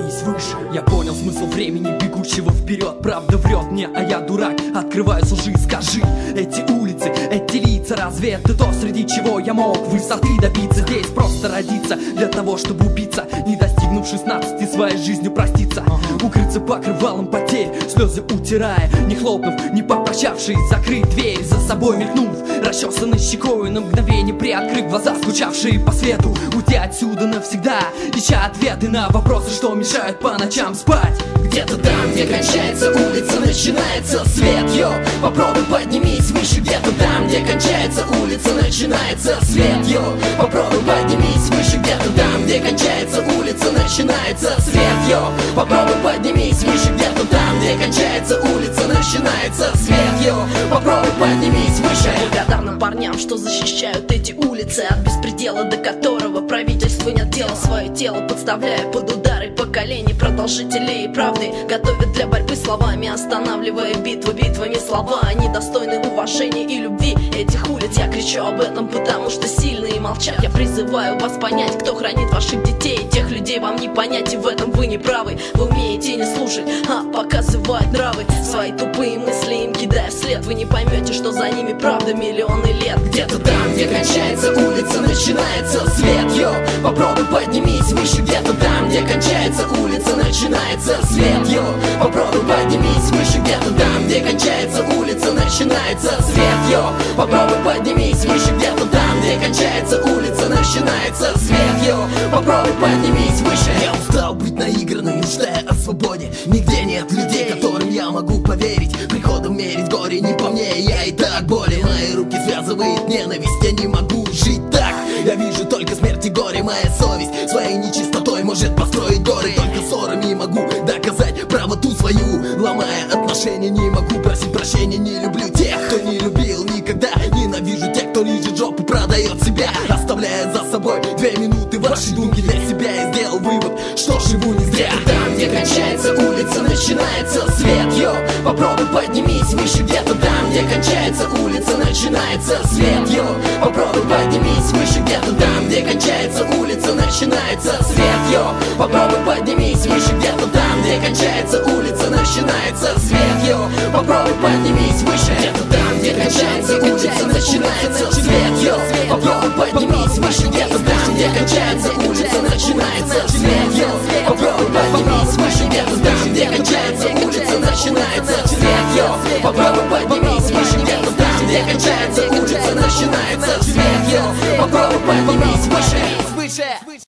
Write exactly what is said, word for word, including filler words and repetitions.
поднимись выше. Я понял смысл времени, бегущего вперед. Правда врет мне, а я дурак. Открываю с лжи, скажи. Эти улицы, эти лица, разве это то, среди чего я мог высоты добиться? Здесь просто родиться для того, чтобы убиться, не достигнув шестнадцати, своей жизнью проститься. Укрыться покрывалом потерь, слезы утирая, не хлопнув, не попрощавшись, закрыть дверь за собой мелькнув, расчесанной щекою на мгновение приоткрыв глаза, скучавшие по свету, уйти отсюда навсегда, ища ответы на вопросы, что мешают по ночам спать. Где-то там, где кончается улица, начинается свет, йо. Попробуй поднимись выше. Где-то там, где кончается улица, начинается свет, йо. Попробуй поднимись выше. Где-то там, где кончается улица, начинается свет, йо. Попробуй поднимись выше. Где-то там, где кончается улица, начинается свет, йо. Попробуй поднимись выше. Благодарным парням, что защищают эти улицы от беспредела, до которого правительству нет дела. Свое тело подставляя под удары поколений продолжителей и правды, готовят для борьбы словами, останавливая битвы битвами. Слова они достойны уважения и любви этих улиц. Я кричу об этом, потому что сильные молчат. Я призываю вас понять, кто хранит ваших детей. Тех людей вам не понять, и в этом вы не правы. Вы умеете не слушать, а показывать нравы. Свои тупые мысли им кидая вслед. Вы не поймете, что за ними правда миллионы лет. Где-то там, где кончается улица, начинается свет, йо. Попробуй поднимись выше. Где-то там, где кончается улица, начинается свет, йо. Попробуй поднимись выше. Где-то там, где кончается улица, начинается свет, йо. Попробуй поднимись выше. Где-то там, где кончается улица, начинается свет, йо. Попробуй поднимись выше. Я устал быть наигранным, мечтая о свободе. Нигде нет людей, которым я могу поверить. Приходом мерить горе не по мне, я и так болен. Мои руки связывает ненависть, я не могу жить так. Я вижу только смерть и горе, моя совесть своей нечистотой может построить горы. Только ссорами могу доказать правоту свою. Ломая отношения, не могу просить прощения. Не люблю тех, кто не любил никогда. Ненавижу тех, кто лижет жопу, продает себя, оставляя за собой две минуты вашей думки для себя. Я сделал вывод, что живу не зря. Там, где кончается улица, начинается свет, йо. Попробуй поднимись выше. Где-то там, где кончается улица, начинается свет, йо. Попробуй поднимись выше. Где-то там, где кончается улица, начинается свет, йо. Попробуй поднимись выше. Где-то там, где кончается улица, начинается свет, йо. Попробуй поднимись выше. Где-то там, где кончается улица, начинается свет, йо. Попробуй поднимись выше. Где-то там, где кончается улица, начинается свет, йо. Попробуй поднимись выше. Где-то там, где кончается улица, начинается свет, йо. Попробуй поднимись выше. Где-то там, где кончается улица, начинается свет, йо. Попробуй поднимись выше.